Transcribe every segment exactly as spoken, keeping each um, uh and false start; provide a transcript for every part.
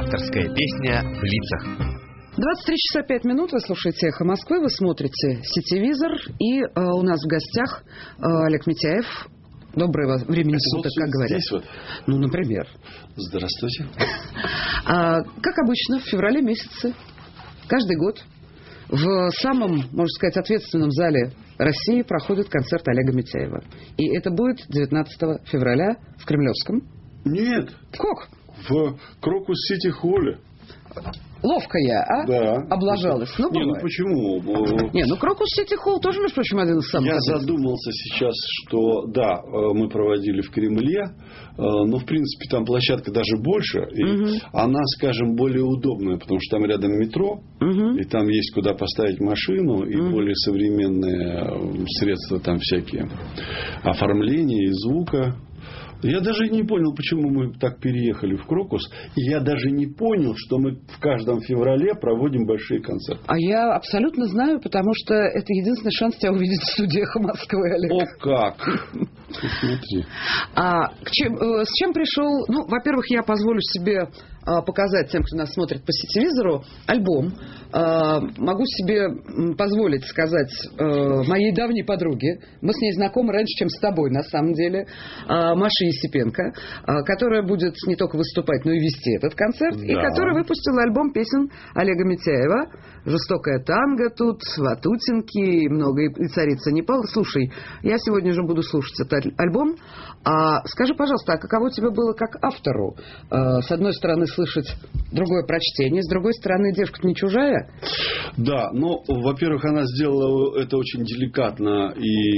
Авторская песня в лицах. двадцать три часа пять минут, вы слушаете «Эхо Москвы», вы смотрите «Сетевизор», и э, у нас в гостях э, Олег Митяев. Доброго времени Это суток, вот как говорят. Здесь вот. Ну, например. Здравствуйте. А, как обычно, в феврале месяце, каждый год, в самом, можно сказать, ответственном зале России проходит концерт Олега Митяева. И это будет девятнадцатого февраля в Кремлевском. Нет. Как? В Крокус-Сити-Холле. Ловко я, а? Да. Облажалась. Ну, не, ну бывает. почему? Не, ну Крокус-Сити-Холл тоже, между прочим, один из самых. Я задумался сейчас, что да, мы проводили в Кремле, но в принципе там площадка даже больше, и угу. она, скажем, более удобная, потому что там рядом метро, угу. и там есть куда поставить машину, и угу. более современные средства там всякие оформления и звука. Я даже не понял, почему мы так переехали в Крокус. И я даже не понял, что мы в каждом феврале проводим большие концерты. А я абсолютно знаю, потому что это единственный шанс тебя увидеть в студии «Эхо Москвы», Олег. О, как! Смотри. А к чем, с чем пришел... Ну, во-первых, я позволю себе показать тем, кто нас смотрит по сетевизору, альбом. Могу себе позволить сказать моей давней подруге. Мы с ней знакомы раньше, чем с тобой, на самом деле. Маше Есипенко, которая будет не только выступать, но и вести этот концерт. Да. И которая выпустила альбом песен Олега Митяева. «Жестокая танго» тут, «Ватутинки» и много, и «Царица Непал». Слушай, я сегодня же буду слушать этот альбом. А скажи, пожалуйста, а каково тебе было как автору? С одной стороны, слышать другое прочтение, с другой стороны, девушка-то не чужая? Да, но, во-первых, она сделала это очень деликатно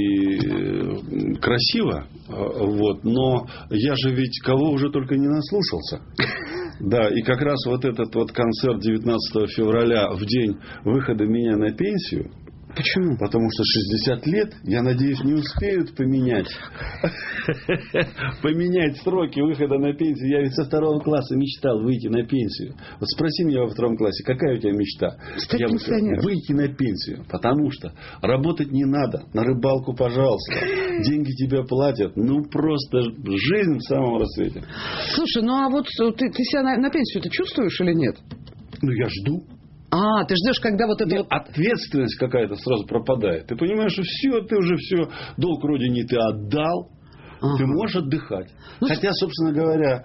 и красиво, вот, но я же ведь кого уже только не наслушался. Да, и как раз вот этот вот концерт девятнадцатого февраля в день выхода меня на пенсию. Почему? Потому что шестьдесят лет, я надеюсь, не успеют поменять поменять сроки выхода на пенсию. Я ведь со второго класса мечтал выйти на пенсию. Вот спроси меня во втором классе, какая у тебя мечта? Стать я пенсионером. Выйти на пенсию, потому что работать не надо, на рыбалку, пожалуйста, деньги тебе платят, ну просто жизнь в самом рассвете. Слушай, ну а вот ты, ты себя на, на пенсию ты чувствуешь или нет? Ну я жду. А, ты ждешь, когда вот это... Вот... Ответственность какая-то сразу пропадает. Ты понимаешь, что все, ты уже все, долг родине ты отдал, ага. ты можешь отдыхать. Ну, Хотя, собственно говоря,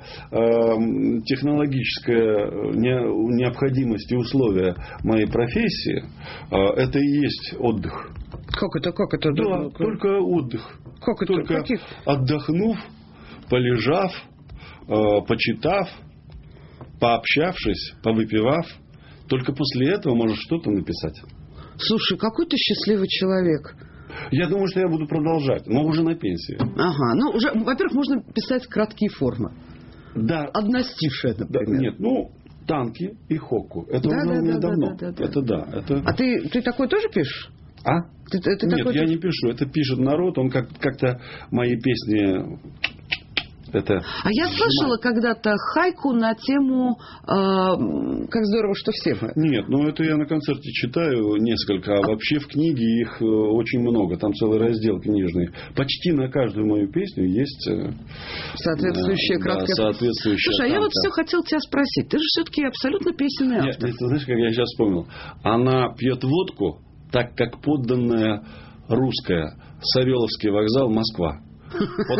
технологическая необходимость и условия моей профессии, это и есть отдых. Как это, как это? Да, как... только отдых. Как это? Только Каких? Отдохнув, полежав, почитав, пообщавшись, повыпивав. Только после этого можешь что-то написать. Слушай, какой ты счастливый человек. Я думаю, что я буду продолжать, но уже на пенсии. Ага, ну уже, во-первых, можно писать краткие формы. Да. Одностишие, например. Да, нет, ну, танки и хокку. Это да, уже да, у меня да, давно. Да, да, да. Это да. Это... А ты, ты такой тоже пишешь? А? Ты, ты нет, такой... я не пишу. Это пишет народ. Он как- как-то мои песни... Это... А я слышала когда-то хайку на тему э, «Как здорово, что все мы». Нет, ну это я на концерте читаю несколько, а вообще в книге их очень много. Там целый раздел книжный. Почти на каждую мою песню есть соответствующая краткая... Да, соответствующая. Слушай, а я вот все хотел тебя спросить. Ты же все-таки абсолютно песенный автор. Нет, ты знаешь, как я сейчас вспомнил? Она пьет водку, так как подданная русская. Савеловский вокзал, Москва. Вот.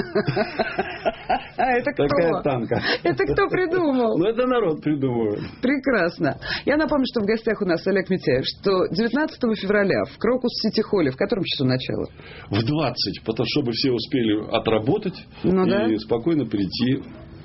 А это кто? Такая танка. Это кто придумал? Ну, это народ придумывает. Прекрасно. Я напомню, что в гостях у нас Олег Митяев, что девятнадцатого февраля в Крокус-Сити-Холле, в котором часу начало? В двадцать, потому чтобы все успели отработать ну, и да. спокойно прийти.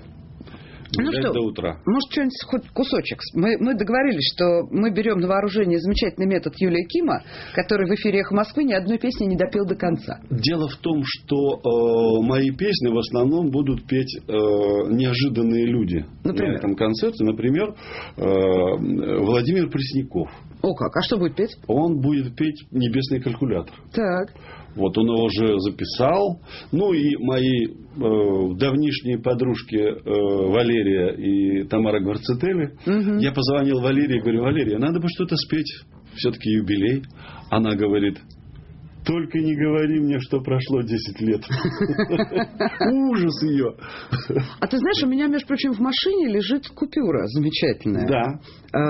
Ну что, до утра. Может, что-нибудь, хоть кусочек. Мы, мы договорились, что мы берем на вооружение замечательный метод Юлии Кима, который в эфире «Эхо Москвы» ни одной песни не допел до конца. Дело в том, что э, мои песни в основном будут петь э, неожиданные люди. Например? На этом концерте. Например, э, Владимир Пресняков. О как, а что будет петь? Он будет петь «Небесный калькулятор». Так. Вот он его уже записал. Ну и мои э, давнишние подружки э, Валерия и Тамара Гварцетели. Угу. Я позвонил Валерии и говорю: Валерия, надо бы что-то спеть. Все-таки юбилей. Она говорит: Только не говори мне, что прошло десять лет. Ужас ее. А ты знаешь, у меня, между прочим, в машине лежит купюра замечательная. Да.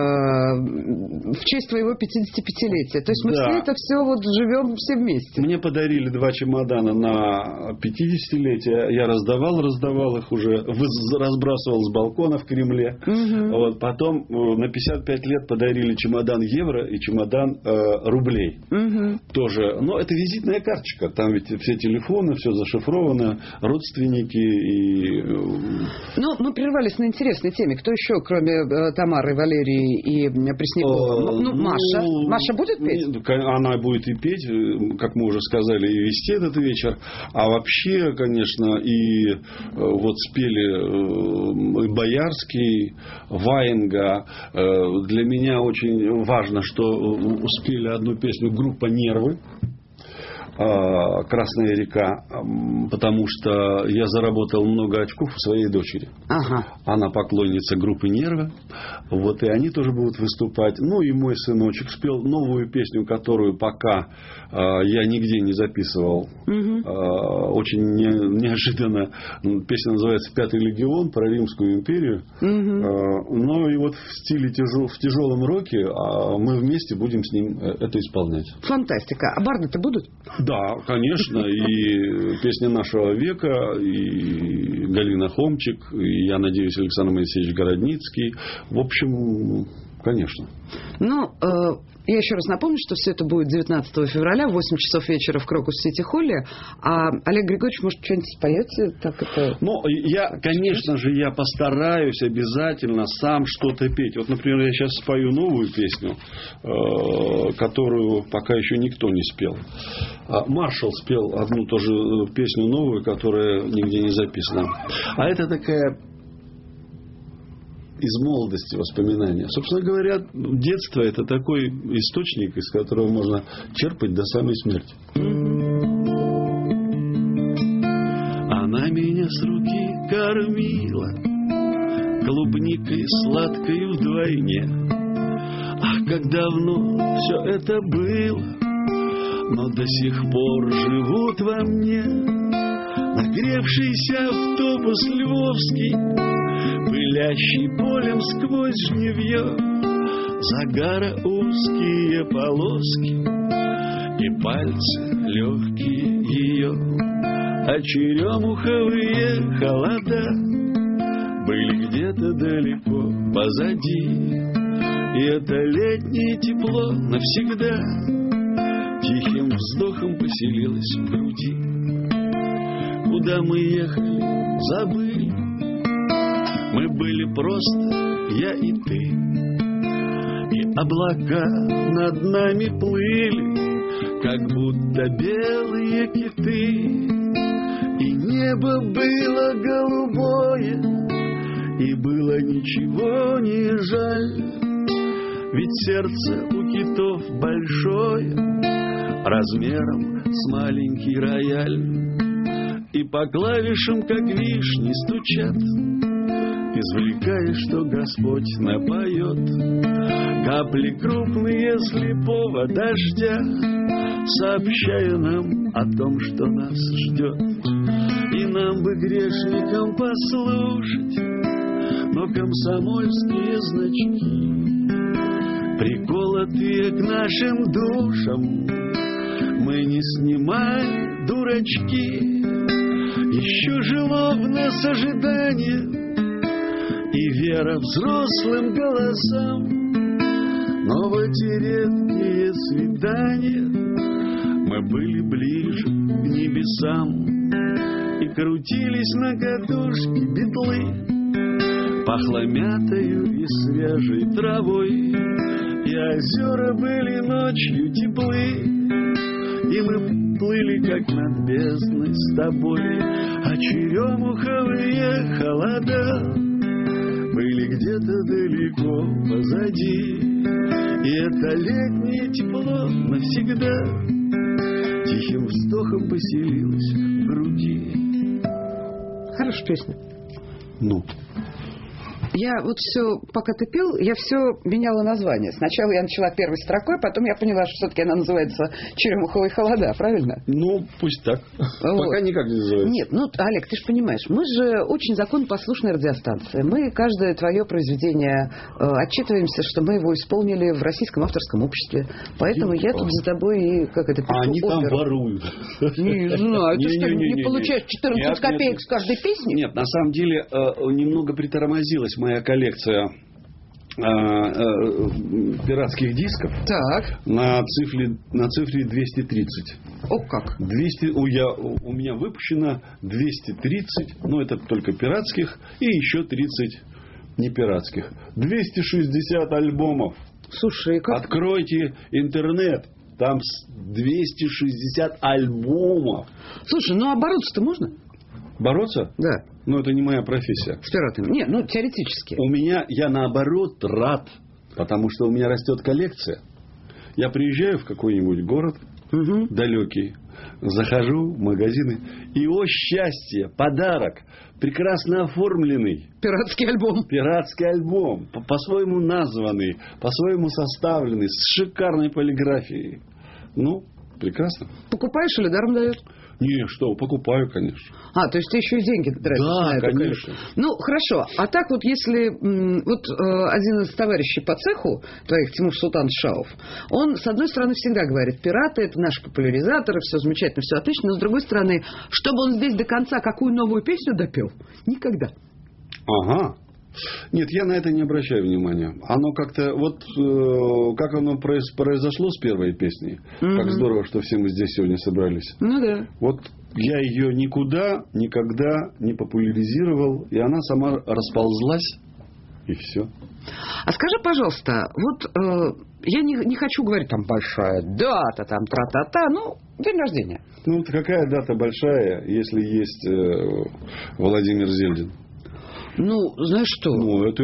В честь твоего пятидесятипятилетия. То есть мы Да. все это все вот живем все вместе. Мне подарили два чемодана на пятидесятилетие. Я раздавал, раздавал их уже, разбрасывал с балкона в Кремле. Угу. Вот, потом на пятьдесят пять лет подарили чемодан евро и чемодан э, рублей. Угу. Тоже. Но это визитная карточка. Там ведь все телефоны, все зашифровано, родственники и... Ну, мы прервались на интересной теме. Кто еще, кроме э, Тамары, Валерии и Преснякова? Ну, ну, Маша. Маша будет петь? Она будет и петь, как мы уже сказали, и вести этот вечер. А вообще, конечно, и вот спели и Боярский, Ваенга. Для меня очень важно, что успели одну песню группа «Нервы». «Красная река», потому что я заработал много очков у своей дочери. Ага. Она поклонница группы «Нервы». Вот и они тоже будут выступать. Ну и мой сыночек спел новую песню, которую пока э, я нигде не записывал. Угу. Э, очень не, неожиданно. Песня называется «Пятый легион», про Римскую империю. Угу. Э, ну и вот в стиле тяжел, в тяжелом роке а мы вместе будем с ним это исполнять. Фантастика. А барды-то будут? Да, конечно. И «Песня нашего века», и Галина Хомчик, и, я надеюсь, Александр Моисеевич Городницкий. В общем, конечно. Ну, э, я еще раз напомню, что все это будет девятнадцатого февраля в восемь часов вечера в Крокус-Сити-Холле. А Олег Григорьевич, может, что-нибудь споете? Так это... Ну, я, конечно же, я постараюсь обязательно сам что-то петь. Вот, например, я сейчас спою новую песню, э, которую пока еще никто не спел. Маршал спел одну тоже песню новую, которая нигде не записана. А это такая... из молодости воспоминания. Собственно говоря, детство — это такой источник, из которого можно черпать до самой смерти. Она меня с руки кормила клубникой сладкой вдвойне. Ах, как давно все это было, но до сих пор живут во мне нагревшийся автобус львовский, пылящий полем сквозь жневье, загара узкие полоски и пальцы легкие ее, а черемуховые холода были где-то далеко позади, и это летнее тепло навсегда тихим вздохом поселилось в груди. Куда мы ехали, забыли. Мы были просто я и ты, и облака над нами плыли, как будто белые киты, и небо было голубое, и было ничего не жаль, ведь сердце у китов большое, размером с маленький рояль, и по клавишам, как вишни, стучат, извлекая, что Господь напоет. Капли крупные слепого дождя, сообщая нам о том, что нас ждет. И нам бы, грешникам, послушать, но комсомольские значки, приколотые к нашим душам, мы не снимали, дурачки. Еще жило в нас ожидание и вера взрослым голосам, но в эти редкие свидания мы были ближе к небесам и крутились на катушке битлы, пахло мятою и свежей травой, и озера были ночью теплы, и мы плыли, как над бездной с тобой, а черемуховые холода были где-то далеко позади, и это летнее тепло навсегда тихим вздохом поселилось в груди. Хорошая песня. Ну, Я вот все, пока ты пел, я все меняла название. Сначала я начала первой строкой, потом я поняла, что все-таки она называется «Черемуховые холода», правильно? Ну, пусть так. Вот. Пока никак не называется. Нет, ну, Олег, ты же понимаешь, мы же очень законопослушная радиостанция. Мы каждое твое произведение э, отчитываемся, что мы его исполнили в Российском авторском обществе. Поэтому я тут за тобой и как это А они там воруют. Не знаю, ты что, Не-не-не-не. не получаешь четырнадцать Нет, копеек нет. с каждой песни? Нет, на самом деле э, немного притормозилась моя коллекция э, э, пиратских дисков Так. на цифре, на цифре двести тридцать. О, как? двести, у, я, у меня выпущено двести тридцать, ну это только пиратских, и еще тридцать не пиратских. двести шестьдесят альбомов. Слушай, как... Откройте интернет. Там двести шестьдесят альбомов. Слушай, ну а бороться-то можно? Бороться? Да. Ну, это не моя профессия. С пиратами? Нет, ну, теоретически. У меня, я наоборот рад, потому что у меня растет коллекция. Я приезжаю в какой-нибудь город Угу. далекий, захожу в магазины, и, о счастье, подарок, прекрасно оформленный. Пиратский альбом. Пиратский альбом, по- по-своему названный, по-своему составленный, с шикарной полиграфией. Ну, прекрасно. Покупаешь или даром дают? Не, что, покупаю, конечно. А, то есть ты еще и деньги тратишь Да, на это, конечно. Ну, хорошо. А так вот, если... м, Вот э, один из товарищей по цеху твоих, Тимур Султанович Шаов, он, с одной стороны, всегда говорит, пираты — это наши популяризаторы, все замечательно, все отлично, но с другой стороны, чтобы он здесь до конца какую новую песню допел? Никогда. Ага. Нет, я на это не обращаю внимания. Оно как-то, вот э, как оно произ- произошло с первой песней. Мгм. Как здорово, что все мы здесь сегодня собрались. Ну да. Вот я ее никуда, никогда не популяризировал, и она сама расползлась, и все. А скажи, пожалуйста, вот э, я не, не хочу говорить там большая дата, там тра-та-та, ну, день рождения. Ну, вот какая дата большая, если есть э, Владимир Зельдин? Ну, знаешь что? Ну, это...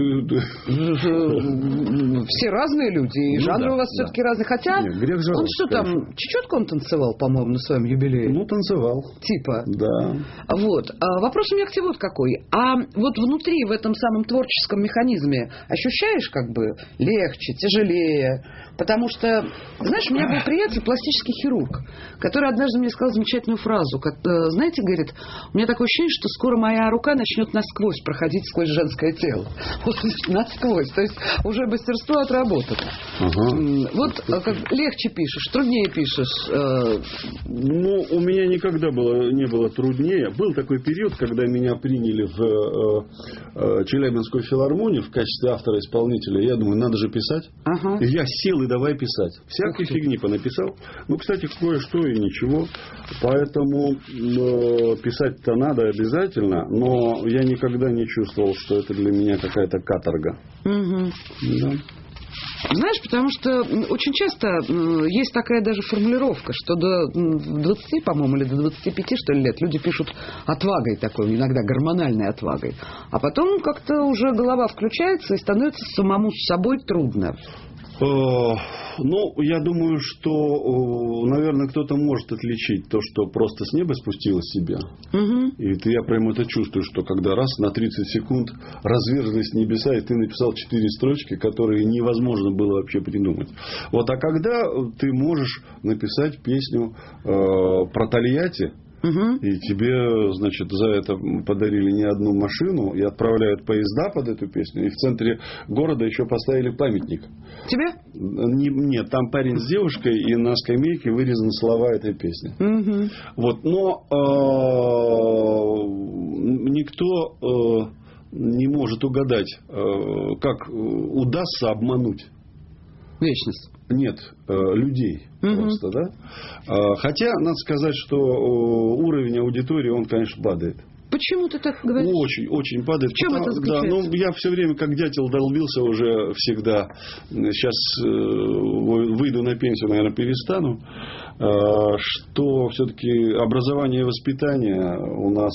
Все разные люди, и Ну жанры да, у вас да. все-таки разные. Хотя, Нет, грех он жаловаться, что там, конечно. чечетку он танцевал, по-моему, на своем юбилее? Ну, танцевал. Типа. Да. Вот. А вопрос у меня к тебе вот какой. А вот внутри, в этом самом творческом механизме, ощущаешь как бы легче, тяжелее? Потому что, знаешь, у меня был приятель, пластический хирург, который однажды мне сказал замечательную фразу. Как, э, знаете, говорит, у меня такое ощущение, что скоро моя рука начнет насквозь проходить сквозь женское тело. Вот насквозь. То есть уже мастерство отработано. Ага. М, Вот э, как легче пишешь, труднее пишешь. э, Ну, у меня никогда было, не было труднее. Был такой период, когда меня приняли в э, э, Челябинскую филармонию в качестве автора-исполнителя. Я думаю, надо же писать. Ага. И я сел и давай писать. Всякой Ух ты. фигни понаписал. Ну, кстати, кое-что и ничего. Поэтому э, писать-то надо обязательно. Но я никогда не чувствовал, что это для меня какая-то каторга. Мгм. Да. Знаешь, потому что м, очень часто м, есть такая даже формулировка, что до м, двадцати, по-моему, или до двадцати пяти, что ли, лет люди пишут отвагой такой, иногда гормональной отвагой. А потом как-то уже голова включается и становится самому с собой трудно. Э, Ну, я думаю, что, э, наверное, кто-то может отличить то, что просто с неба спустилось с себя. Мгм. И это я прямо это чувствую, что когда раз на тридцать секунд разверзлись небеса, и ты написал четыре строчки, которые невозможно было вообще придумать. Вот, а когда ты можешь написать песню э, про Тольятти, Мгм. и тебе, значит, за это подарили не одну машину, и отправляют поезда под эту песню, и в центре города еще поставили памятник. Тебе? Не- Нет, там парень с девушкой, и на скамейке вырезаны слова этой песни. Мгм. Вот, но э, никто э, не может угадать, э, как удастся обмануть. Вечность. Нет, э, людей Мгм. просто, да. Э, Хотя, надо сказать, что э, уровень аудитории, он, конечно, падает. Почему ты так говоришь? Очень, очень падает. В чем Потому- это заключается? Да, ну, я все время как дятел долбился уже всегда. Сейчас э, выйду на пенсию, наверное, перестану. что все-таки образование и воспитание у нас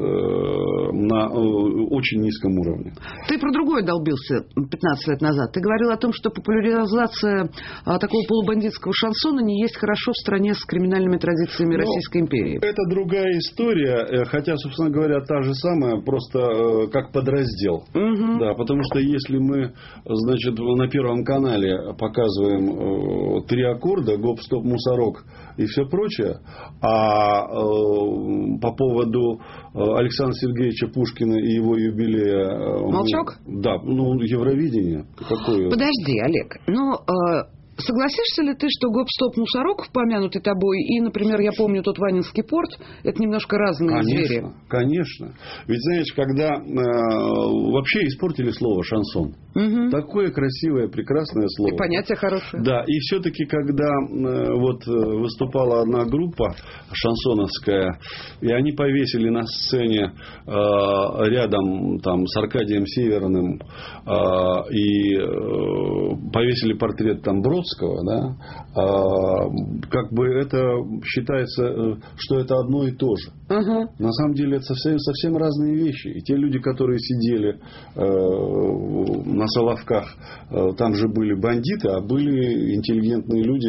на очень низком уровне. Ты про другое долбился пятнадцать лет назад. Ты говорил о том, что популяризация такого полубандитского шансона не есть хорошо в стране с криминальными традициями ну, Российской империи. Это другая история, хотя, собственно говоря, та же самая, просто как подраздел. Угу. Да, потому что если мы, значит, на Первом канале показываем три аккорда, гоп, стоп, мусорок и все прочее, а э, по поводу Александра Сергеевича Пушкина и его юбилея... Молчок? Мы, да, ну, Евровидение. Какое? Подожди, Олег, ну... Э... Согласишься ли ты, что гоп-стоп-мусорок, помянутый тобой, и, например, я помню тот Ванинский порт, это немножко разные конечно, звери? Конечно. Ведь, знаешь, когда э, вообще испортили слово шансон. Угу. Такое красивое, прекрасное слово. И понятие хорошее. Да, и все-таки, когда э, вот выступала одна группа шансоновская, и они повесили на сцене э, рядом там, с Аркадием Северным э, и э, повесили портрет там Бродского, да, а, как бы это считается, что это одно и то же. Uh-huh. На самом деле это совсем, совсем разные вещи. И те люди, которые сидели э, на Соловках, э, там же были бандиты, а были интеллигентные люди,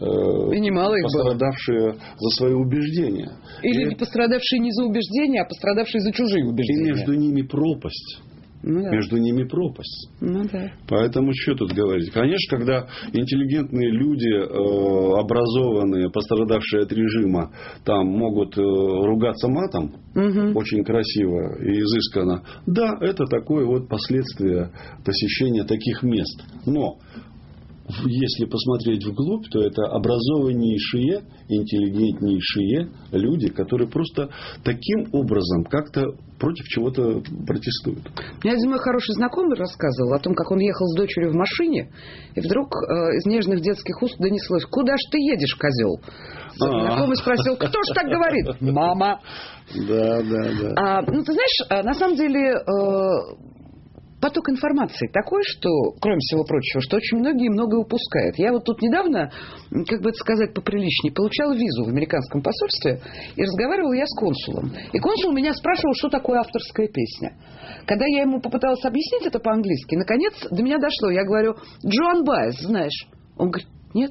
э, пострадавшие за свои убеждения. Или и, пострадавшие не за убеждения, а пострадавшие за чужие убеждения. И между ними пропасть. Ну, да. Между ними пропасть. Ну, да. Поэтому что тут говорить? Конечно, когда интеллигентные люди, э, образованные, пострадавшие от режима, там могут э, ругаться матом, угу. очень красиво и изысканно. Да, это такое вот последствие посещения таких мест. Но если посмотреть вглубь, то это образованнейшие, интеллигентнейшие люди, которые просто таким образом как-то против чего-то протестуют. Мне один мой хороший знакомый рассказывал о том, как он ехал с дочерью в машине, и вдруг э, из нежных детских уст донеслось: «Куда ж ты едешь, козел?» Знакомый спросил: «Кто ж так говорит?» «Мама». Да, да, да. А, ну, ты знаешь, на самом деле... Э, поток информации такой, что, кроме всего прочего, что очень многие многое упускают. Я вот тут недавно, как бы это сказать поприличнее, получала визу в американском посольстве, и разговаривала я с консулом. И консул меня спрашивал, что такое авторская песня. Когда я ему попыталась объяснить это по-английски, наконец до меня дошло. Я говорю: «Джоан Баez, знаешь?» Он говорит: «Нет».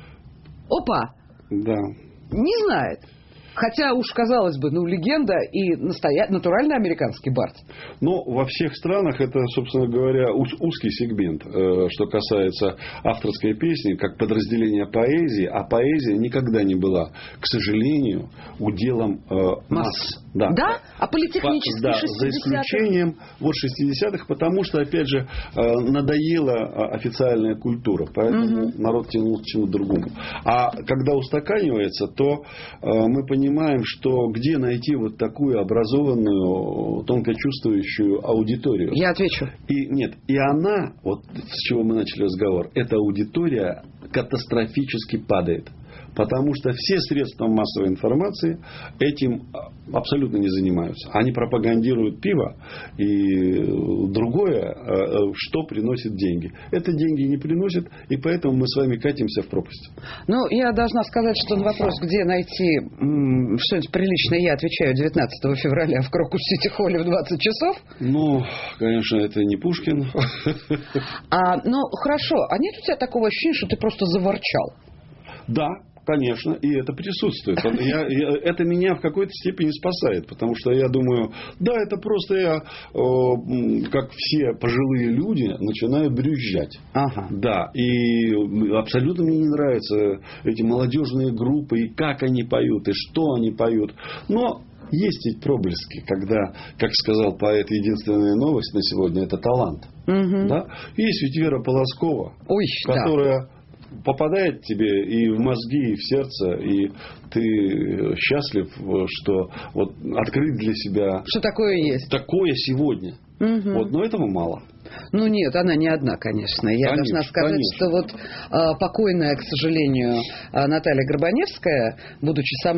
Опа! Да. Не знает. Хотя уж, казалось бы, ну, легенда и настоя... натуральный американский бард. Но во всех странах это, собственно говоря, уз- узкий сегмент, э, что касается авторской песни, как подразделение поэзии. А поэзия никогда не была, к сожалению, уделом э, масс. масс. Да. Да? А политехнические да, шестидесятых? За исключением вот шестидесятых, потому что, опять же, э, надоела официальная культура. Поэтому угу. народ тянул к чему-то другому. А когда устаканивается, то э, мы понимаем, понимаем, что где найти вот такую образованную, тонко чувствующую аудиторию. Я отвечу. И нет, и она, вот с чего мы начали разговор, эта аудитория катастрофически падает. Потому что все средства массовой информации этим абсолютно не занимаются. Они пропагандируют пиво и другое, что приносит деньги. Это деньги не приносит, и поэтому мы с вами катимся в пропасть. Ну, я должна сказать, что на вопрос, где найти м- что-нибудь приличное, я отвечаю девятнадцатого февраля в Крокус-Сити-Холле в двадцать часов. Ну, конечно, это не Пушкин. А, ну, хорошо. А нет у тебя такого ощущения, что ты просто заворчал? Да. Конечно, и это присутствует. Я, я, это меня в какой-то степени спасает, потому что я думаю, да, это просто я, э, как все пожилые люди, начинаю брюзжать. Ага. Да, и абсолютно мне не нравятся эти молодежные группы, и как они поют, и что они поют. Но есть ведь проблески, когда, как сказал поэт, единственная новость на сегодня – это талант. Угу. Да? Есть ведь Вера Полоскова, Ой, которая... Да. попадает тебе и в мозги, и в сердце, и ты счастлив, что вот открыть для себя... Что такое есть. Такое сегодня. Угу. Вот, но этого мало. Ну нет, она не одна, конечно. Я конечно, должна сказать, конечно. что вот а, покойная, к сожалению, Наталья Горбаневская, будучи сама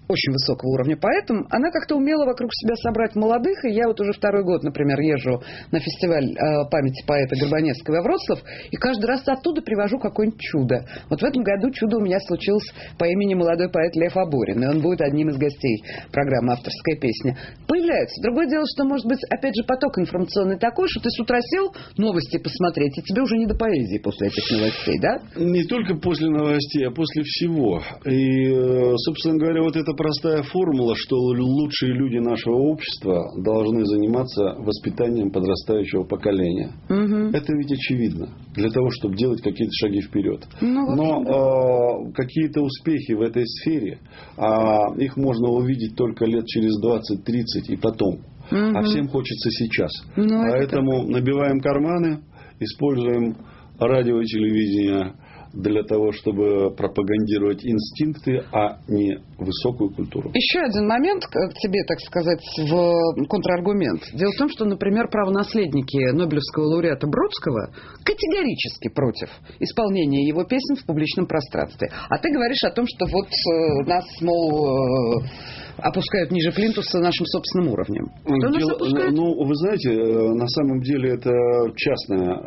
очень высокого уровня поэтом, она как-то умела вокруг себя собрать молодых, и я вот уже второй год, например, езжу на фестиваль э, памяти поэта Горбаневского во Вроцлав, и каждый раз оттуда привожу какое-нибудь чудо. Вот в этом году чудо у меня случилось по имени молодой поэт Лев Аборин, и он будет одним из гостей программы «Авторская песня». Появляется. Другое дело, что, может быть, опять же, поток информационный такой, что ты с утра сел новости посмотреть, и тебе уже не до поэзии после этих новостей, да? Не только после новостей, а после всего. И, собственно говоря, вот эта простая формула, что лучшие люди нашего общества должны заниматься воспитанием подрастающего поколения. Угу. Это ведь очевидно. Для того, чтобы делать какие-то шаги вперед. Ну, Но э, какие-то успехи в этой сфере, э, их можно увидеть только лет через двадцать-тридцать и потом. Угу. А всем хочется сейчас. Ну, Поэтому это... набиваем карманы, используем радио и телевидение для того, чтобы пропагандировать инстинкты, а не высокую культуру. Еще один момент к тебе, так сказать, в контраргумент. Дело в том, что, например, правонаследники Нобелевского лауреата Бродского категорически против исполнения его песен в публичном пространстве. А ты говоришь о том, что вот э, нас, мол, э, опускают ниже плинтуса нашим собственным уровнем. Кто нас опускает? Ну, вы знаете, на самом деле это частное,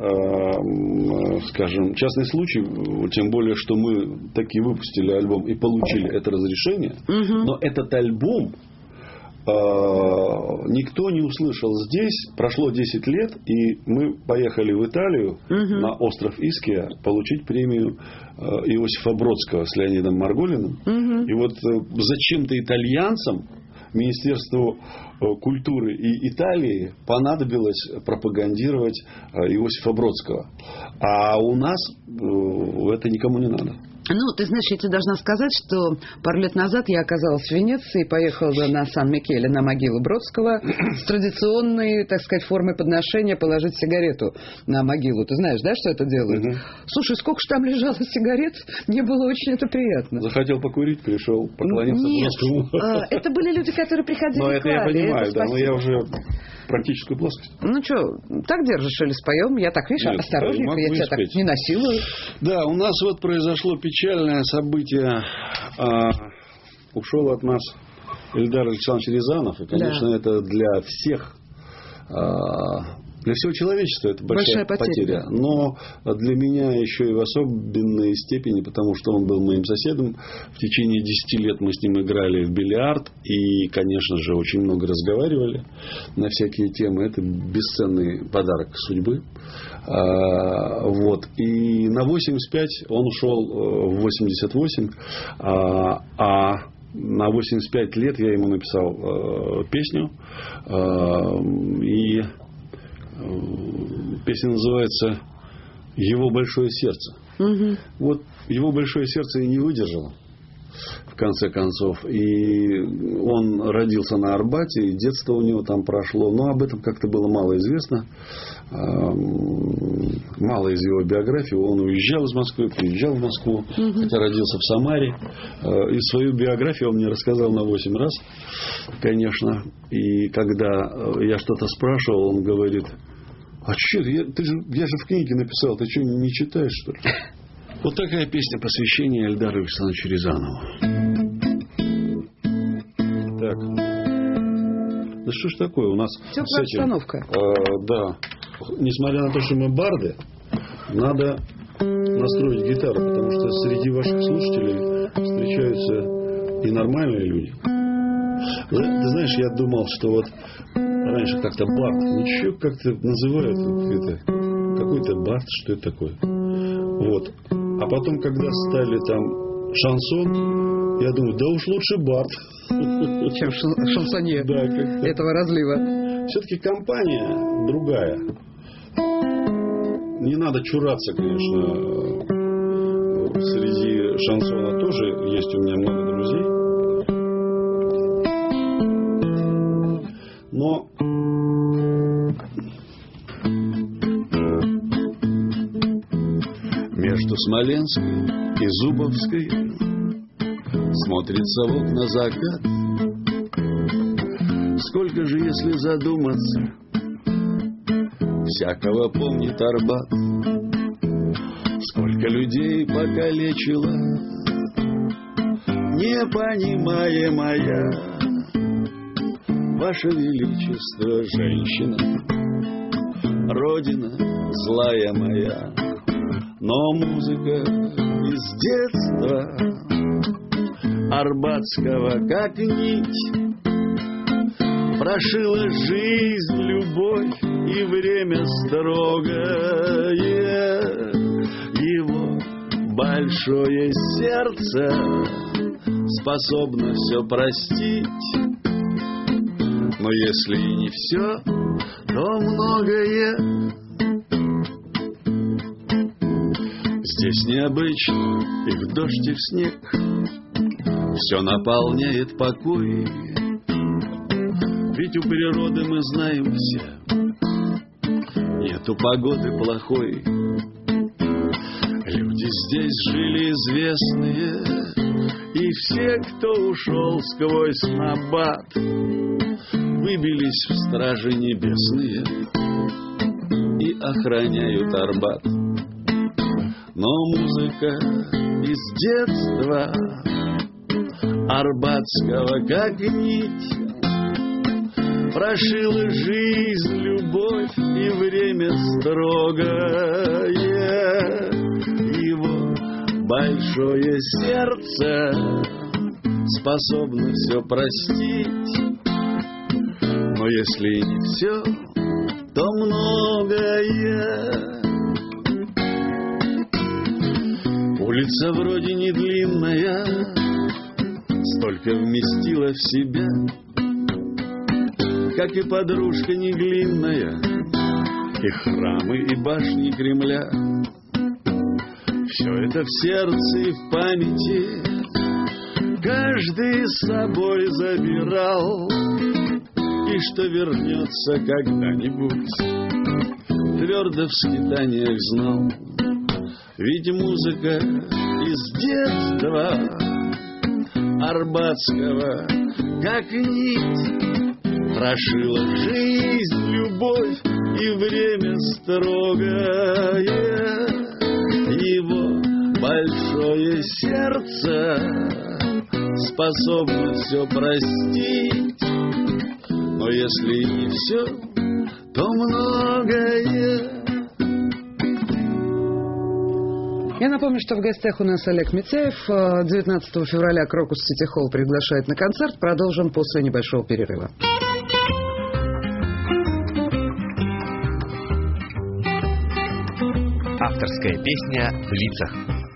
э, скажем, частный случай. Тем более, что мы таки выпустили альбом и получили это разрешение. Угу. Но этот альбом э, никто не услышал здесь. Прошло десять лет, и мы поехали в Италию угу. на остров Иския получить премию э, Иосифа Бродского с Леонидом Марголиным. Угу. И вот э, зачем-то итальянцам, Министерству культуры и Италии понадобилось пропагандировать Иосифа Бродского. А у нас это никому не надо. Ну, ты знаешь, я тебе должна сказать, что пару лет назад я оказалась в Венеции, поехала на Сан-Микеле, на могилу Бродского, с традиционной, так сказать, формой подношения положить сигарету на могилу. Ты знаешь, да, что это делают? Угу. Слушай, сколько же там лежало сигарет, мне было очень это приятно. Захотел покурить, пришел, поклонился Бродскому. Нет, это были люди, которые приходили к клали. Ну, это я понимаю, да, но я уже практическую плоскость. Ну что, так держишь или споем? Я так, видишь, Нет, осторожненько, я тебя так не насилую. Да, у нас вот произошло печальное событие. А, ушел от нас Эльдар Александрович Рязанов. И, конечно, да. это для всех, а, для всего человечества это большая, большая потеря. потеря. Но для меня еще и в особенной степени, потому что он был моим соседом. В течение десяти лет мы с ним играли в бильярд. И, конечно же, очень много разговаривали на всякие темы. Это бесценный подарок судьбы. А, вот. И на восемьдесят пять он ушел в восемьдесят восемь. А, а на восемьдесят пять лет я ему написал а, песню. А, и песня называется «Его большое сердце». Угу. Вот его большое сердце и не выдержало, в конце концов. И он родился на Арбате, и детство у него там прошло. Но об этом как-то было мало известно. Мало из его биографии. Он уезжал из Москвы, приезжал в Москву, угу. хотя родился в Самаре. И свою биографию он мне рассказал на восемь раз, конечно. И когда я что-то спрашивал, он говорит: а что, я, ты же, я же в книге написал, ты что, не читаешь, что ли? Вот такая песня посвящения Эльдару Александровичу Рязанову. Так. Да что ж такое у нас... Теплая обстановка. Э, да. Несмотря на то, что мы барды, надо настроить гитару, потому что среди ваших слушателей встречаются и нормальные люди. Ты знаешь, я думал, что вот раньше как-то бард, ничего как-то называют, это, какой-то бард, что это такое. Вот. А потом, когда стали там шансон, я думаю, да уж лучше бард. Чем шансонье да, этого разлива. Все-таки компания другая. Не надо чураться, конечно. Среди шансона тоже есть у меня много друзей. Но между Смоленской и Зубовской смотрится в окна закат. Сколько же, если задуматься, всякого помнит Арбат. Сколько людей покалечила непонимаемая. Ваше Величество, женщина, Родина злая моя, но музыка из детства Арбатского, как нить, прошила жизнь, любовь и время строгое. Его большое сердце способно все простить, но если и не все, то многое. Здесь необычно, и в дождь, и в снег все наполняет покой. Ведь у природы, мы знаем все, нету погоды плохой. Люди здесь жили известные, и все, кто ушел сквозь набат, выбились в стражи небесные и охраняют Арбат. Но музыка из детства Арбатского, как нить, прошила жизнь, любовь и время строгое. Его большое сердце способно все простить, но если и не все, то многое. Улица вроде не длинная, столько вместила в себя, как и подружка не глинная, и храмы, и башни Кремля. Все это в сердце и в памяти каждый с собой забирал, и что вернется когда-нибудь, твердо в скитаниях знал. Ведь музыка из детства Арбатского, как нить, прошила жизнь, любовь и время строгое. Его большое сердце способно все простить, но если и не все, то многое. Я напомню, что в гостях у нас Олег Митяев. девятнадцатого февраля Крокус Сити Холл приглашает на концерт. Продолжим после небольшого перерыва. Авторская песня в лицах.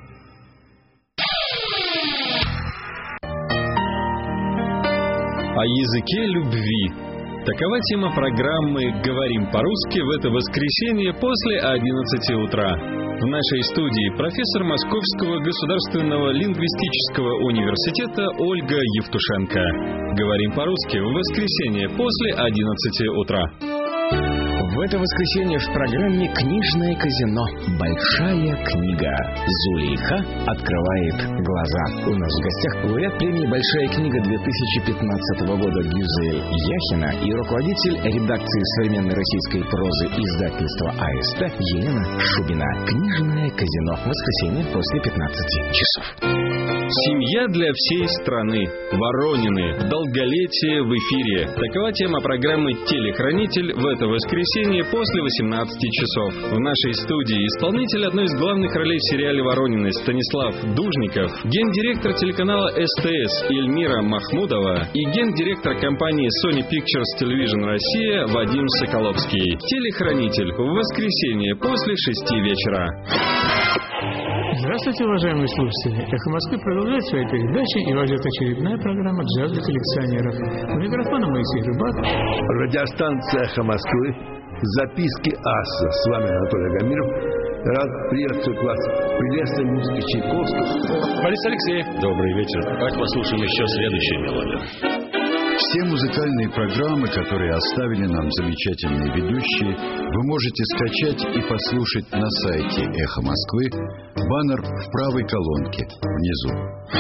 О языке любви. Такова тема программы «Говорим по-русски» в это воскресенье после одиннадцати утра. В нашей студии профессор Московского государственного лингвистического университета Ольга Евтушенко. «Говорим по-русски» в воскресенье после одиннадцати утра. В это воскресенье в программе «Книжное казино. Большая книга». Зулейха открывает глаза. У нас в гостях лауреат премии «Большая книга» две тысячи пятнадцатого года Гюзель Яхина и руководитель редакции современной российской прозы издательства АСТ Елена Шубина. «Книжное казино». Воскресенье после пятнадцати часов. Семья для всей страны. Воронины. Долголетие в эфире. Такова тема программы «Телехранитель» в это воскресенье после восемнадцати часов. В нашей студии исполнитель одной из главных ролей в сериале «Воронины» Станислав Дужников, гендиректор телеканала СТС Эльмира Махмудова и гендиректор компании Sony Pictures Television Россия Вадим Соколовский. «Телехранитель» в воскресенье после шести вечера. Здравствуйте, уважаемые слушатели! «Эхо Москвы» продолжает свои передачи, и вас ждет очередная программа «Джаз для коллекционеров». У микрофона Моисей Рыбак. Радиостанция «Эхо Москвы». Записки аса. С вами Анатолий Агамиров. Рад приветствовать вас в прелестной музыке Чайковского. Борис Алексеев. Добрый вечер. Давайте послушаем еще следующую мелодию. Все музыкальные программы, которые оставили нам замечательные ведущие, вы можете скачать и послушать на сайте «Эхо Москвы». Баннер в правой колонке внизу.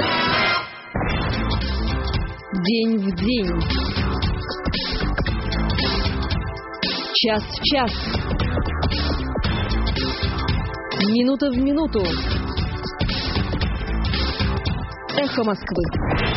День в день. Час в час. Минута в минуту. Эхо Москвы.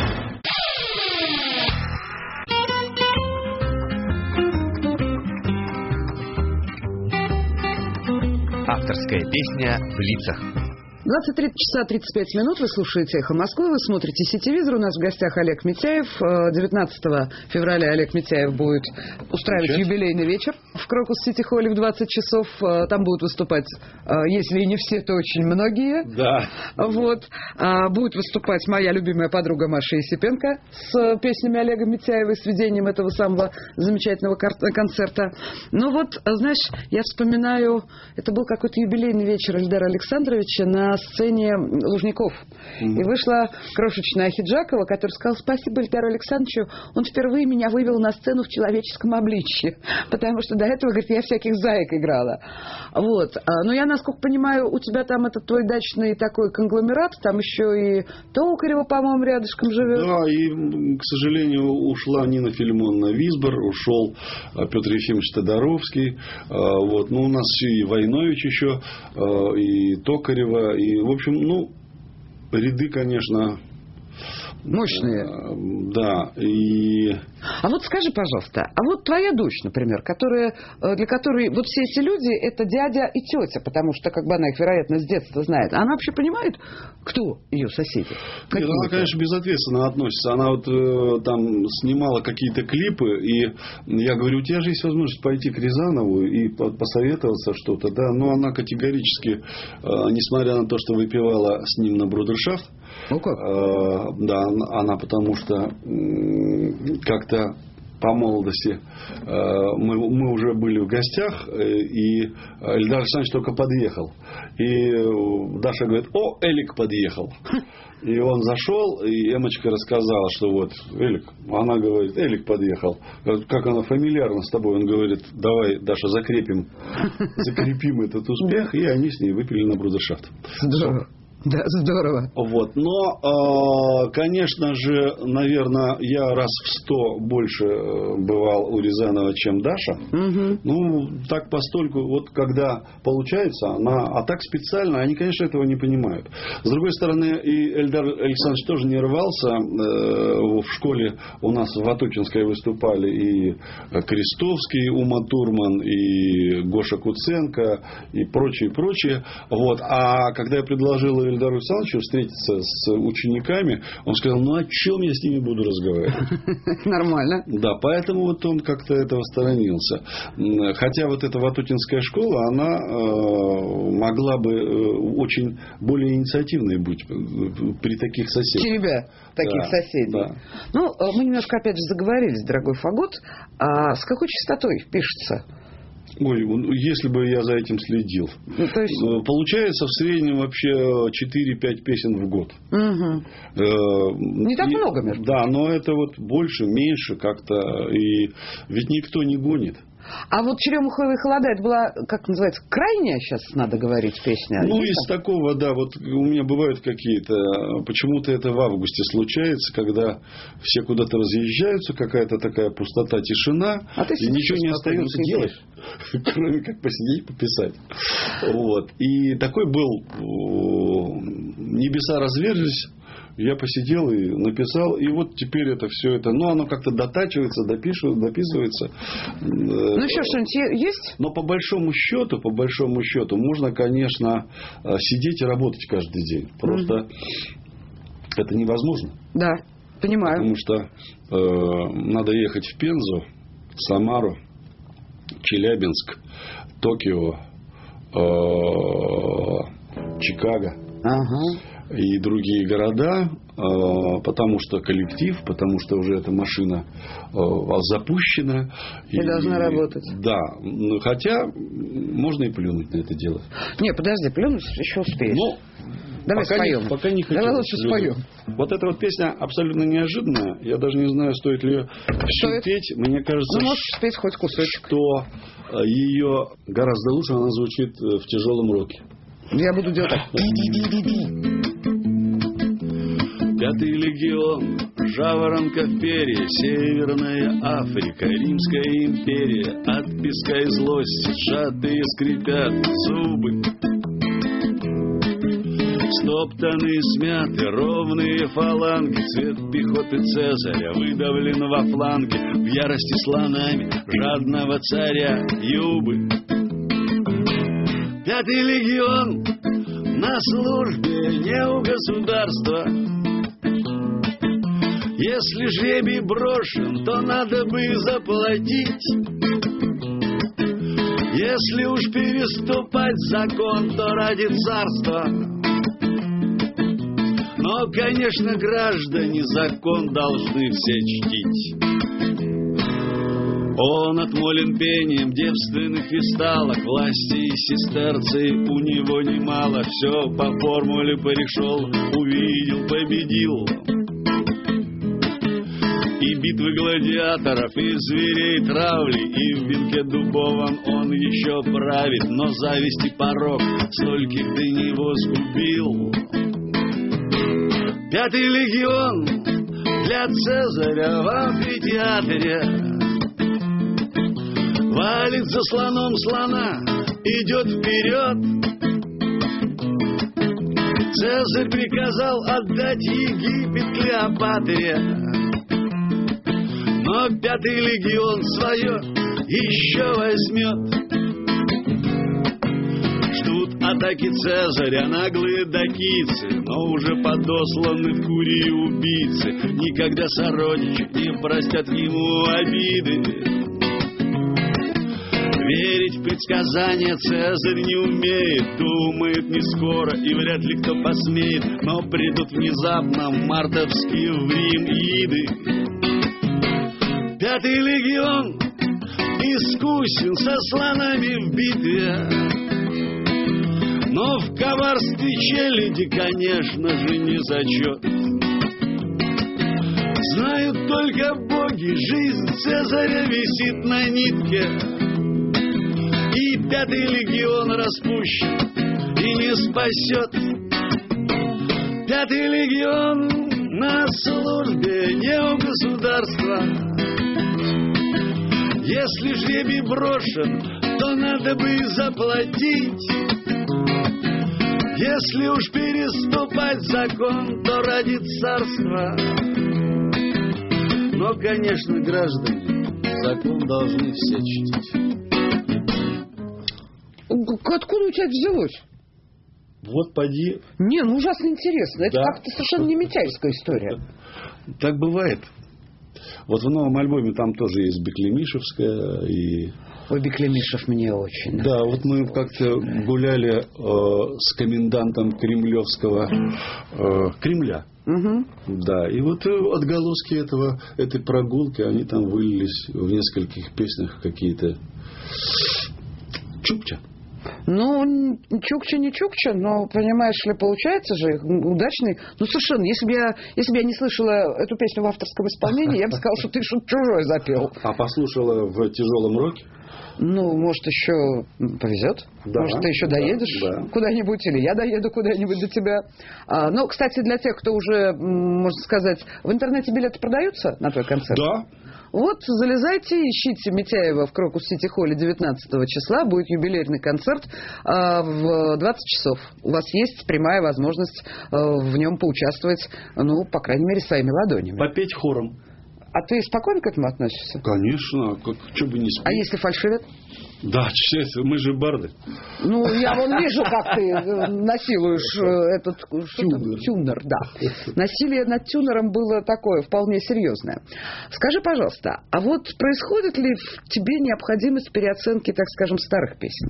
Авторская песня в лицах. двадцать три часа тридцать пять минут. Вы слушаете «Эхо Москвы», вы смотрите «Сетевизор». У нас в гостях Олег Митяев. девятнадцатого февраля Олег Митяев будет устраивать Сейчас. юбилейный вечер в Крокус-Сити-Холле в двадцать часов. Там будут выступать, если и не все, то очень многие. Да. Вот. Будет выступать моя любимая подруга Маша Есипенко с песнями Олега Митяева и с ведением этого самого замечательного концерта. Но вот, знаешь, я вспоминаю, это был какой-то юбилейный вечер Эльдара Александровича на сцене Лужников. Mm-hmm. И вышла крошечная Хиджакова, которая сказала: спасибо Эльдару Александровичу, он впервые меня вывел на сцену в человеческом обличье, потому что до этого, говорит, я всяких заек играла. Вот. Но я, насколько понимаю, у тебя там этот твой дачный такой конгломерат, там еще и Токарева, по-моему, рядышком живет. Да, и, к сожалению, ушла Нина Филимоновна Висбор, ушел Петр Ефимович Тодоровский, вот. Ну, у нас и Войнович еще, и Токарева, и И, в общем, ну, ряды, конечно... Мощные. Да. И... А вот скажи, пожалуйста, а вот твоя дочь, например, которая, для которой вот все эти люди – это дядя и тетя, потому что как бы она их, вероятно, с детства знает. Она вообще понимает, кто ее соседи? Нет, она, конечно, безответственно относится. Она вот э, там снимала какие-то клипы, и я говорю, у тебя же есть возможность пойти к Рязанову и посоветоваться что-то, да, но она категорически, э, несмотря на то, что выпивала с ним на брудершафт, ну как? Э, да, она потому что э, как-то по молодости э, мы, мы уже были в гостях, э, и Эльдар Александрович только подъехал. И Даша говорит: о, Элик подъехал. И он зашел, и Эмочка рассказала, что вот Элик, она говорит, Элик подъехал. Как она фамильярно с тобой. Он говорит: давай, Даша, закрепим, закрепим этот успех. И они с ней выпили на брудершафт. Здорово. Да, здорово. Вот. Но, конечно же, наверное, я раз в сто больше бывал у Рязанова, чем Даша. Угу. Ну, так постольку, вот когда получается, она, а так специально, они, конечно, этого не понимают. С другой стороны, и Эльдар Александрович тоже не рвался. В школе у нас в Ватутинской выступали и Крестовский, Ума Турман, и Гоша Куценко, и прочие, прочие. Вот. А когда я предложил Эльдару Александровичу встретиться с учениками, он сказал: ну, о чем я с ними буду разговаривать? Нормально. Да, поэтому вот он как-то этого сторонился. Хотя вот эта Ватутинская школа, она э, могла бы э, очень более инициативной быть при таких соседях. Теребя таких да, соседей. Да. Ну, мы немножко опять же заговорились, дорогой Фагот. А с какой частотой пишется? Ой, если бы я за этим следил. Ну, то есть... Получается в среднем вообще четыре-пять песен в год. Угу. Э, Не так и, много, между Да, но это вот больше, меньше как-то. И ведь никто не гонит. А вот «Черемуховые холода» это была, как называется, крайняя, сейчас надо говорить, песня? Ну, из там? Такого, да, вот у меня бывают какие-то, почему-то это в августе случается, когда все куда-то разъезжаются, какая-то такая пустота, тишина, а ты и ничего не остается делать, кроме как посидеть, пописать. Вот. И такой был, небеса разверзлись. Я посидел и написал, и вот теперь это все это, ну, оно как-то дотачивается, допишет, дописывается. Ну, еще что-нибудь есть? Но по большому счету, по большому счету, можно, конечно, сидеть и работать каждый день. Просто mm-hmm. это невозможно. Да, понимаю. Потому что э, надо ехать в Пензу, Самару, Челябинск, Токио, э, Чикаго. Ага. И другие города, потому что коллектив, потому что уже эта машина запущена. И, и должна работать. Да. Хотя можно и плюнуть на это дело. Не, подожди, плюнуть еще успеешь. Ну, давай пока споем. Не, пока не хочу. Давай лучше споем. Вот эта вот песня абсолютно неожиданная. Я даже не знаю, стоит ли ее всю петь. Мне кажется, ну, можешь спеть хоть кусочек. Что ее гораздо лучше она звучит в тяжелом роке. Я буду делать так. Пятый легион, жаворонка в перья, Северная Африка, Римская империя, от песка и злости сжатые скрипят зубы. Стоптанные, смяты, ровные фаланги, цвет пехоты Цезаря выдавлен во фланге, в ярости слонами жадного царя Юбы. Пятый легион на службе не у государства. Если жребий брошен, то надо бы заплатить. Если уж переступать закон, то ради царства. Но, конечно, граждане закон должны все чтить. Он отмолен пением девственных висталок, власти и сестерций у него немало. Все по формуле порешил, увидел, победил. И битвы гладиаторов, и зверей травли, и в венке дубовом он еще правит. Но зависть и порок стольких до него сгубил. Пятый легион для Цезаря в амфитеатре валит за слоном слона, идет вперед. Цезарь приказал отдать Египет Клеопатре, но пятый легион свое еще возьмет. Ждут атаки Цезаря наглые дакийцы, но уже подосланы в Курии убийцы. Никогда сородичи не простят ему обиды. Верить в предсказания Цезарь не умеет, думает не скоро и вряд ли кто посмеет. Но придут внезапно мартовские в Рим иды. Пятый легион искусен со слонами в битве, но в коварстве челяди, конечно же, не зачет. Знают только боги, жизнь Цезаря висит на нитке. И пятый легион распущен и не спасет. Пятый легион на службе не у государства. Если жребий брошен, то надо бы заплатить. Если уж переступать закон, то ради царства. Но, конечно, граждане, закон должны все чтить. Откуда у тебя взялось? Вот поди. Не, ну ужасно интересно. Это да. как-то совершенно не митяевская история. Так бывает. Вот в новом альбоме там тоже есть Беклемишевская и... Ой, Беклемишев мне очень Да, вот мы как-то гуляли э, с комендантом кремлевского э, Кремля. Угу. Да, и вот отголоски этого, этой прогулки, они там вылились в нескольких песнях какие-то. Чукча. Ну, чукча не чукча, но, понимаешь ли, получается же удачный. Ну, совершенно, если бы я, если бы я не слышала эту песню в авторском исполнении, я бы сказала, что ты что-то чужое запел. А послушала в тяжелом роке? Ну, может, еще повезет. Да, может, ты еще да, доедешь да. куда-нибудь, или я доеду куда-нибудь до тебя. А, ну, кстати, для тех, кто уже, можно сказать, в интернете билеты продаются на твой концерт? Да. Вот, залезайте, ищите Митяева в Крокус-Сити-холле девятнадцатого числа. Будет юбилейный концерт а, в двадцать часов. У вас есть прямая возможность а, в нем поучаствовать, ну, по крайней мере, своими ладонями. Попеть хором. А ты спокойно к этому относишься? Конечно. Как, что бы не спеть. А если фальшивят? Да, мы же барды. Ну, я вон вижу, как ты насилуешь этот тюнер. тюнер, да. Насилие над тюнером было такое вполне серьезное. Скажи, пожалуйста, а вот происходит ли в тебе необходимость переоценки, так скажем, старых песен?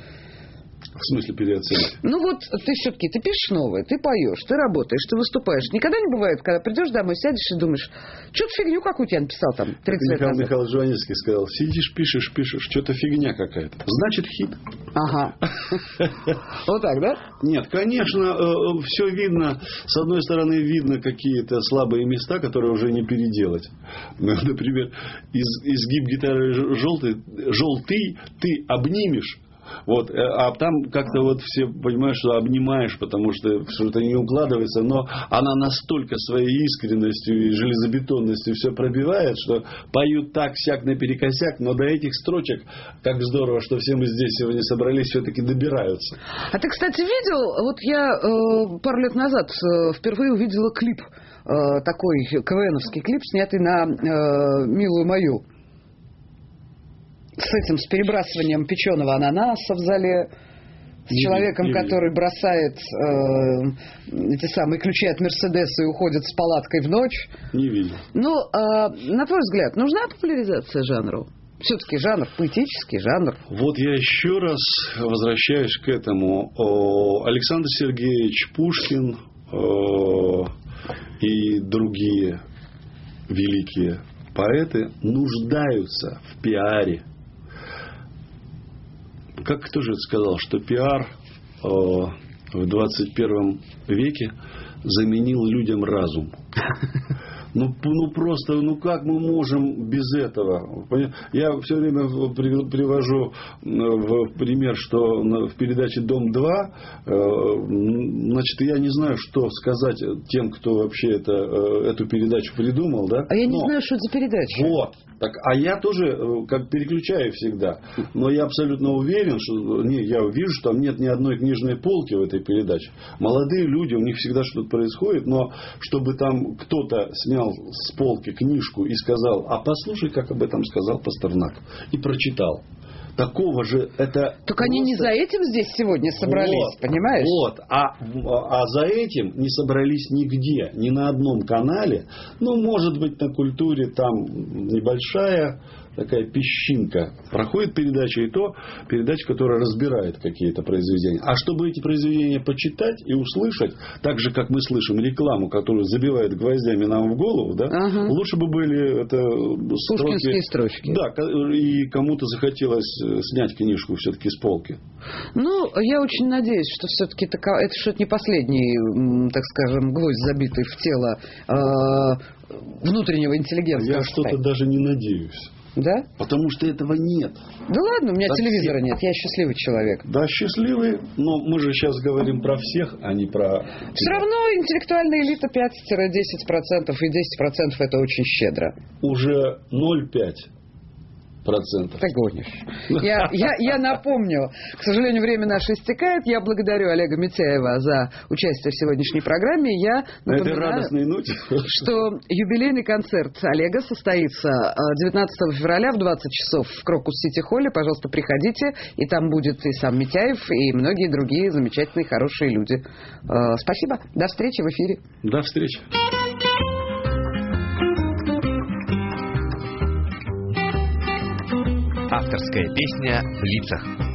В смысле переоценки? Ну вот ты все-таки, ты пишешь новое, ты поешь, ты работаешь, ты выступаешь. Никогда не бывает, когда придешь домой, сядешь и думаешь, что-то фигню какую-то я написал там тридцать лет Михаил назад. Михайлович Жванецкий сказал, сидишь, пишешь, пишешь, что-то фигня какая-то. Значит, хит. Ага. Вот так, да? Нет, конечно, все видно. С одной стороны, видно какие-то слабые места, которые уже не переделать. Например, изгиб гитары желтый, желтый ты обнимешь. Вот, а там как-то вот все понимают, что обнимаешь, потому что что-то не укладывается, но она настолько своей искренностью и железобетонностью все пробивает, что поют так, сяк, наперекосяк, но до этих строчек, как здорово, что все мы здесь сегодня собрались, все-таки добираются. А ты, кстати, видел, вот я э, пару лет назад э, впервые увидела клип, э, такой КВНовский клип, снятый на э, «Милую мою». С этим, с перебрасыванием печеного ананаса в зале, с не человеком, не который бросает э, эти самые ключи от Мерседеса и уходит с палаткой в ночь. Не видел. Ну, э, на твой взгляд, нужна популяризация жанру? Все-таки жанр, поэтический жанр. Вот я еще раз возвращаюсь к этому. Александр Сергеевич Пушкин и другие великие поэты нуждаются в пиаре. Как кто же это сказал, что пиар э, в двадцать первом веке заменил людям разум? Ну, ну просто, ну как мы можем без этого? Я все время привожу в пример, что в передаче «Дом-два», значит, я не знаю, что сказать тем, кто вообще это, эту передачу придумал, да? А я не Но, знаю, что это за передача. Вот. Так, а я тоже как переключаю всегда. Но я абсолютно уверен, что не, я вижу, что там нет ни одной книжной полки в этой передаче. Молодые люди, у них всегда что-то происходит, но чтобы там кто-то снял с полки книжку и сказал, а послушай, как об этом сказал Пастернак, и прочитал. Такого же это... Так просто... они не за этим здесь сегодня собрались, вот, понимаешь? Вот, а, а за этим не собрались нигде, ни на одном канале. Ну, может быть, на «Культуре» там небольшая такая песчинка. Проходит передача, и то передача, которая разбирает какие-то произведения. А чтобы эти произведения почитать и услышать, так же, как мы слышим рекламу, которую забивает гвоздями нам в голову, да, ага. лучше бы были это пушкинские строчки. Да, и кому-то захотелось снять книжку все-таки с полки. Ну, я очень надеюсь, что все-таки это, это что-то не последний, так скажем, гвоздь, забитый в тело э, внутреннего интеллигентского. Я что-то даже не надеюсь. Да? Потому что этого нет. Да ладно, у меня так телевизора все... нет, я счастливый человек. Да, счастливый, но мы же сейчас говорим про всех, а не про... Все равно интеллектуальная элита пять-десять процентов, и десять процентов это очень щедро. Уже ноль целых пять десятых процентов. Ты гонишь. Я, я, я напомню, к сожалению, время наше истекает. Я благодарю Олега Митяева за участие в сегодняшней программе. Я напоминаю, что юбилейный концерт Олега состоится девятнадцатого февраля в двадцать часов в Крокус-Сити-Холле. Пожалуйста, приходите. И там будет и сам Митяев, и многие другие замечательные, хорошие люди. Спасибо. До встречи в эфире. До встречи. Авторская песня в лицах.